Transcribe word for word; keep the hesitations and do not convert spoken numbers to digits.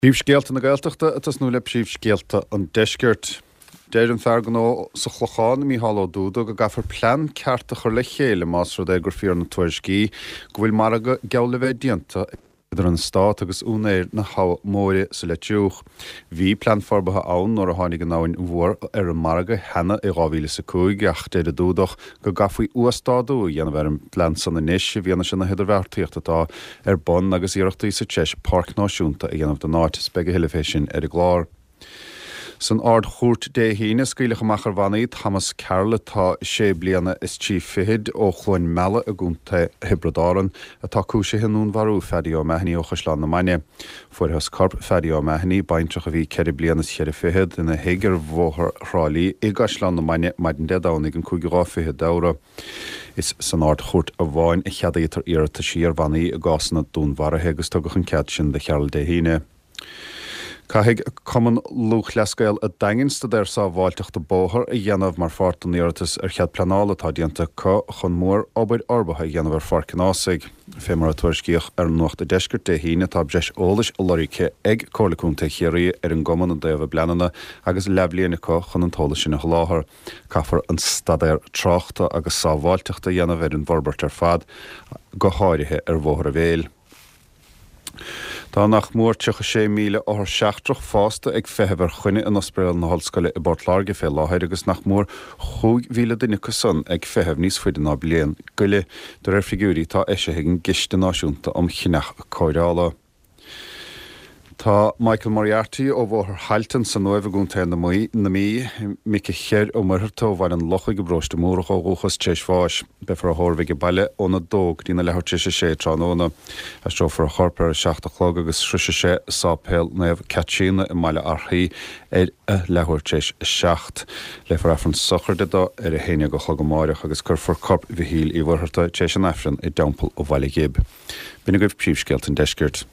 Bíomh scéalta na Gaeltachta atas nó le bíomh scéalta an deisceart. Déir an fear gná sa chlochán mí halló dúda go gafar plean cearta chur le chéile más ru é gur fíor na tuairiscí go bhfuil mar go geall le bheith dianta idir an stát agus únéir na ha móire sa le tiúch. Bhí plean forbatha ann nóair a tháinig an náin mhór ar an marga hena i gáhíle sa cúig ach déir a dúdach go gafaí uastádú dhéanamh ar an plean san na níis bhíanana sin na hidir bheartíocht atá ar bon agus iarachtaí sa teis parc náisiúnta a dhéanamh den náit spege hiile fé sin ar a glár. San ard chórt dé híine scaoileach amach ar bhanaíd Thomas Carroll tá sé bliana is tí fihid ó chláin mela a gúnta hibridáran atá cúise hinún bharú fedí ó meithní ó chuslán na maine. Fuairthas corp fedí ó meithní baintrach a bhí ceir bliana cheir fihid ina héigear bhóthar hrálaí i gaislán na maine maidin dedánig an cúigurá fihid dára. Is san ard chórt a bháin i cheadaítar iarta síar bhanaí a gásanna dún bharthe agus tugach an cead sin de Chearl dé híine. Caithfidh cumann luach leascail a dainginsta ar sa bháilteach do bóthar a dhéanamh mar fárt an iartas ar chead pleanála tá dianta có chun mór obair orbatha dhéanamh ar fárt cnásaigh. Fé mar a tuairiscíoch ar nuacht a deisceart dé híine tá breis eolais a loríce ag córlaúnta chéirí ar an goman an déobh bleanana agus leblíonna có chun an tóla sin a láthair. Caithfar an stadair tráchta agus sa bháilteachta dhéanamh ar an bhorbart ar fad go háirithe ar bhóthar a bhéil. Tá nach mór tucha sé míle ó seachtrach fásta ag fethebhar chuine an ospréil na hallscoile i Bortláirge fé láthir agus nach mór chúig mhíle duine cusan ag fethebh níos faide ná bliain goile do ar figúrí tá eise ag an giste náisiúnta am chineach cóirála. Tá Michael Moriarty ó bhóthar Halton san nuamh gúnta na mí mice chéir ó marthirtá bhain an locha go brosta múrach ó gúchas téis fáis befar a thormhaigh baile óna dóg dína lethirte sé tránóna a strófar a chorpar seachta chlog agus srise sé sápéil naamh catcína i maiile arthaí ar a lethirtéis seacht le far afran sochar dá ar a héine go chlogamáireach agus curfar corp bhíhíl í bhharta téis an efran i dampel ó bhaile gib. Bína goibh príomhscéalt an deisceart.